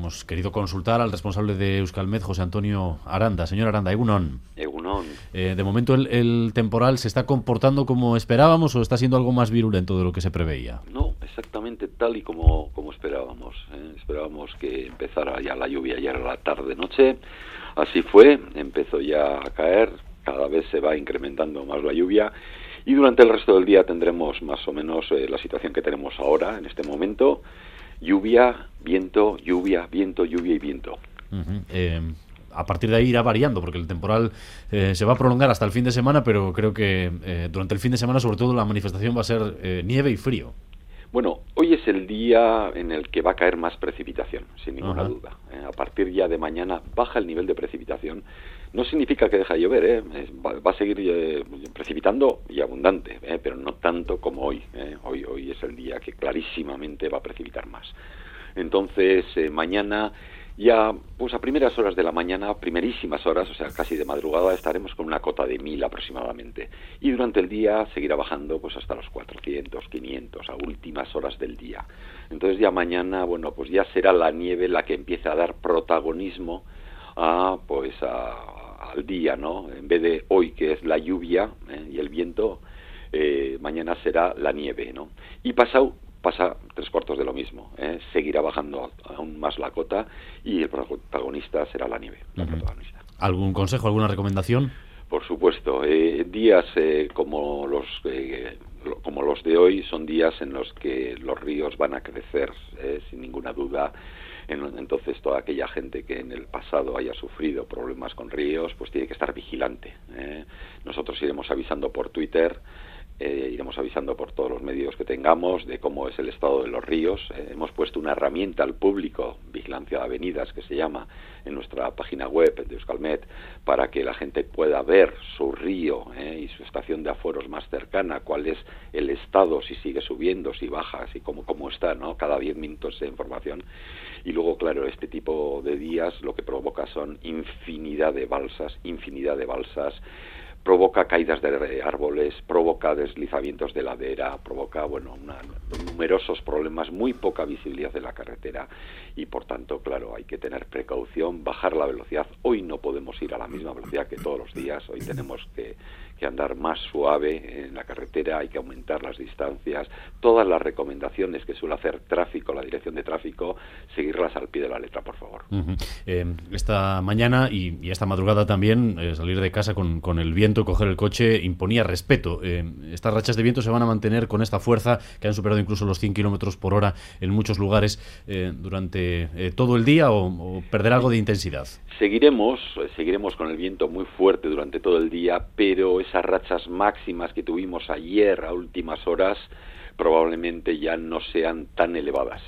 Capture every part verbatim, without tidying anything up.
hemos querido consultar al responsable de Euskalmet, José Antonio Aranda. Señor Aranda, Egunon. Egunon. Eh, de momento el, el temporal se está comportando como esperábamos o está siendo algo más virulento de lo que se preveía. No, exactamente tal y como, como esperábamos. ¿eh? Esperábamos que empezara ya la lluvia ayer a la tarde-noche. Así fue, empezó ya a caer, cada vez se va incrementando más la lluvia. Y durante el resto del día tendremos más o menos eh, la situación que tenemos ahora, en este momento. Lluvia, viento, lluvia, viento, lluvia y viento. Uh-huh. Eh, a partir de ahí irá variando, porque el temporal eh, se va a prolongar hasta el fin de semana, pero creo que eh, durante el fin de semana, sobre todo, la manifestación va a ser eh, nieve y frío. Bueno, hoy es el día en el que va a caer más precipitación, sin ninguna uh-huh. duda. ¿eh? A partir ya de mañana baja el nivel de precipitación. No significa que deja de llover, ¿eh? va, va a seguir eh, precipitando y abundante, ¿eh? pero no tanto como hoy, ¿eh? Hoy hoy es el día que clarísimamente va a precipitar más. Entonces, eh, mañana ya, pues a primeras horas de la mañana, primerísimas horas, o sea, casi de madrugada, estaremos con una cota de mil aproximadamente. Y durante el día seguirá bajando pues hasta los cuatrocientos, quinientos, a últimas horas del día. Entonces ya mañana, bueno, pues ya será la nieve la que empiece a dar protagonismo a, pues a, al día, ¿no? En vez de hoy, que es la lluvia ¿eh? y el viento, eh, mañana será la nieve, ¿no? Y pasado pasa tres cuartos de lo mismo, ¿eh? Seguirá bajando aún más la cota y el protagonista será la nieve. La uh-huh. protagonista. ¿Algún consejo, alguna recomendación? Por supuesto, eh, días eh, como los eh, como los de hoy son días en los que los ríos van a crecer, eh, sin ninguna duda. Entonces toda aquella gente que en el pasado haya sufrido problemas con ríos, pues tiene que estar vigilante. ¿eh? Nosotros iremos avisando por Twitter. Eh, iremos avisando por todos los medios que tengamos de cómo es el estado de los ríos. Eh, hemos puesto una herramienta al público, Vigilancia de Avenidas, que se llama, en nuestra página web de Euskalmet, para que la gente pueda ver su río eh, y su estación de aforos más cercana, cuál es el estado, si sigue subiendo, si baja, si cómo, cómo está, ¿no? Cada diez minutos de información. Y luego, claro, este tipo de días lo que provoca son infinidad de balsas, infinidad de balsas, provoca caídas de árboles, provoca deslizamientos de ladera, provoca, bueno, una, numerosos problemas, muy poca visibilidad de la carretera y, por tanto, claro, hay que tener precaución, bajar la velocidad. Hoy no podemos ir a la misma velocidad que todos los días, hoy tenemos que, que andar más suave en la carretera, hay que aumentar las distancias, todas las recomendaciones que suele hacer tráfico, la dirección de tráfico, seguirlas al pie de la letra, por favor. Uh-huh. Eh, esta mañana y, y esta madrugada también, eh, salir de casa con, con el viento, coger el coche, imponía respeto. Eh, estas rachas de viento se van a mantener con esta fuerza, que han superado incluso los cien kilómetros por hora en muchos lugares eh, durante eh, todo el día, o, o perder algo de intensidad. Seguiremos, seguiremos con el viento muy fuerte durante todo el día, pero esas rachas máximas que tuvimos ayer a últimas horas probablemente ya no sean tan elevadas.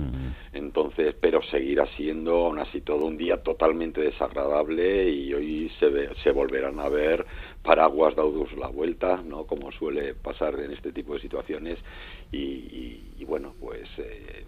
Entonces, pero seguirá siendo aún así todo un día totalmente desagradable y hoy se ve, se volverán a ver paraguas dados la vuelta, ¿no? Como suele pasar en este tipo de situaciones y, y, y bueno, pues eh,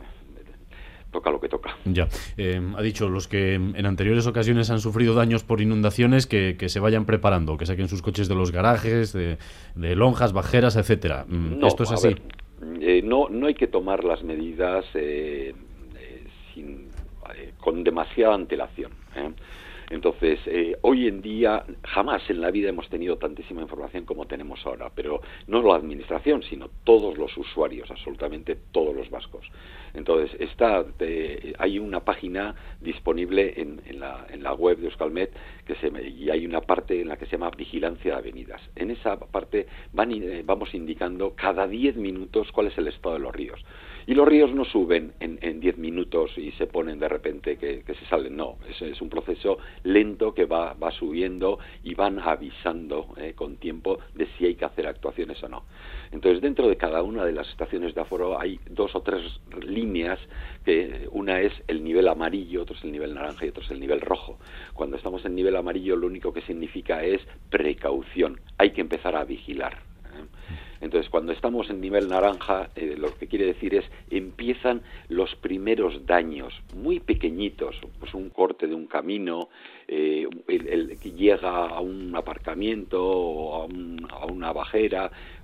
toca lo que toca. Ya, eh, ha dicho los que en anteriores ocasiones han sufrido daños por inundaciones que, que se vayan preparando, que saquen sus coches de los garajes, de, de lonjas, bajeras, etcétera. No, ¿Esto es así? Ver, eh, no, no hay que tomar las medidas eh, eh, sin, eh, con demasiada antelación, ¿eh? Entonces, eh, hoy en día, jamás en la vida hemos tenido tantísima información como tenemos ahora, pero no la administración, sino todos los usuarios, absolutamente todos los vascos. Entonces, está, eh, hay una página disponible en, en, la, en la web de Euskalmet que se, y hay una parte en la que se llama Vigilancia de Avenidas. En esa parte van, eh, vamos indicando cada diez minutos cuál es el estado de los ríos. Y los ríos no suben en diez minutos y se ponen de repente que, que se salen, no, es, es un proceso lento que va, va subiendo y van avisando eh, con tiempo de si hay que hacer actuaciones o no. Entonces, dentro de cada una de las estaciones de aforo hay dos o tres líneas, que una es el nivel amarillo, otro es el nivel naranja y otro es el nivel rojo. Cuando estamos en nivel amarillo, lo único que significa es precaución, hay que empezar a vigilar. Entonces, cuando estamos en nivel naranja, eh, lo que quiere decir es empiezan los primeros daños, muy pequeñitos, pues un corte de un camino, eh, el, el que llega a un aparcamiento o a, un, a una bajera,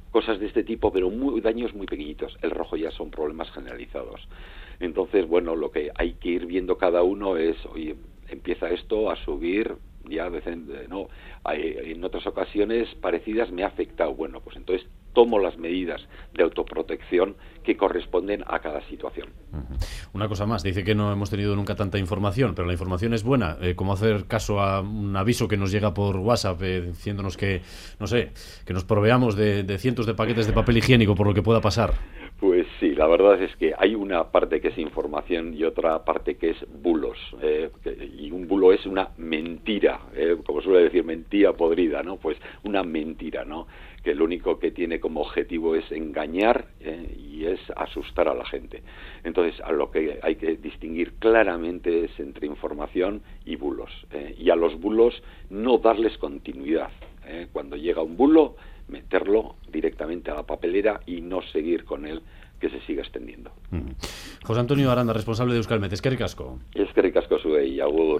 cosas de este tipo, pero muy, daños muy pequeñitos. El rojo ya son problemas generalizados. Entonces, bueno, lo que hay que ir viendo cada uno es, oye, empieza esto a subir, ya no, en otras ocasiones parecidas me ha afectado. Bueno, pues entonces tomo las medidas de autoprotección que corresponden a cada situación. Una cosa más, dice que no hemos tenido nunca tanta información, pero la información es buena, eh, como hacer caso a un aviso que nos llega por WhatsApp eh, diciéndonos que, no sé, que nos proveamos de, de cientos de paquetes de papel higiénico por lo que pueda pasar. Pues sí, la verdad es que hay una parte que es información y otra parte que es bulos. Eh, que, y un bulo es una mentira, eh, como suele decir, mentira podrida, ¿no? Pues una mentira, ¿no? Que lo único que tiene como objetivo es engañar eh, y es asustar a la gente. Entonces, a lo que hay que distinguir claramente es entre información y bulos. Eh, y a los bulos no darles continuidad. Eh, cuando llega un bulo, meterlo directamente a la papelera y no seguir con él, que se siga extendiendo. Mm. José Antonio Aranda, responsable de Euskalmet. Eskerrik asko. Eskerrik asko zuei, agur.